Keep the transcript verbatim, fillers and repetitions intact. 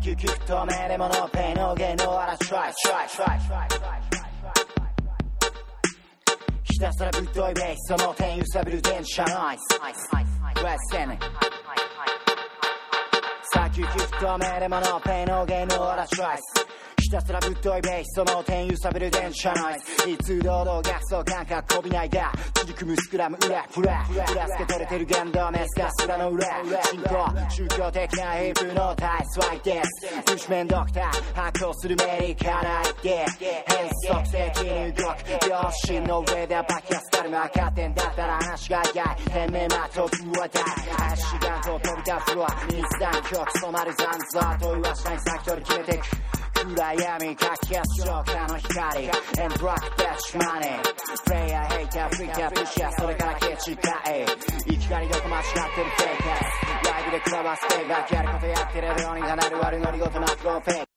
救急透明でもノーペイノーゲイノーアラトライトライトライひたすらぶっといベースその点揺さぶる電車ノイズレッセンさあ救急透明でもノーペイノーゲイノーアラトライひたすらぶっといベースその点揺さぶる電車ノイズいつ堂々逆走感覚こびないが散り組むスクラム裏フラ裏付け取れてる言動メスカス裏の裏信仰宗教的なヒップの体スワイですdou子面ドクター発行するメリカナイテ変則的に動く両親の上でバキャスタル分かってんだったら話が嫌い天命まとくは大足がと飛び立つフロア日産曲染まる残像と言わしない先取り決めてく暗闇かき消す浄化の光 And black dash money プレイヤーヘイターフリータープッシャーそれから消ちたい生きがりどこ間違ってるフェイカーライブでクラバステイがやることやってるようにがなる悪ノリごとなフローフェイク